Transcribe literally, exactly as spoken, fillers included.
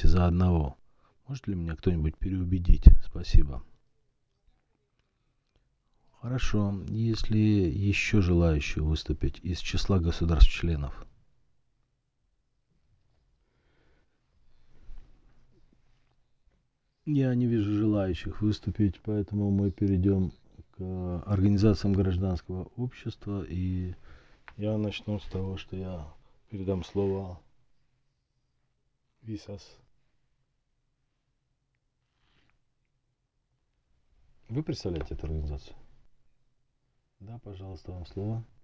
голосуете за одного. Может ли меня кто-нибудь переубедить? Спасибо. Хорошо. Есть ли еще желающие выступить из числа государств-членов? Я не вижу желающих выступить, поэтому мы перейдем к организациям гражданского общества. И я начну с того, что я передам слово Висас. Вы представляете эту организацию? Да, пожалуйста, вам слово.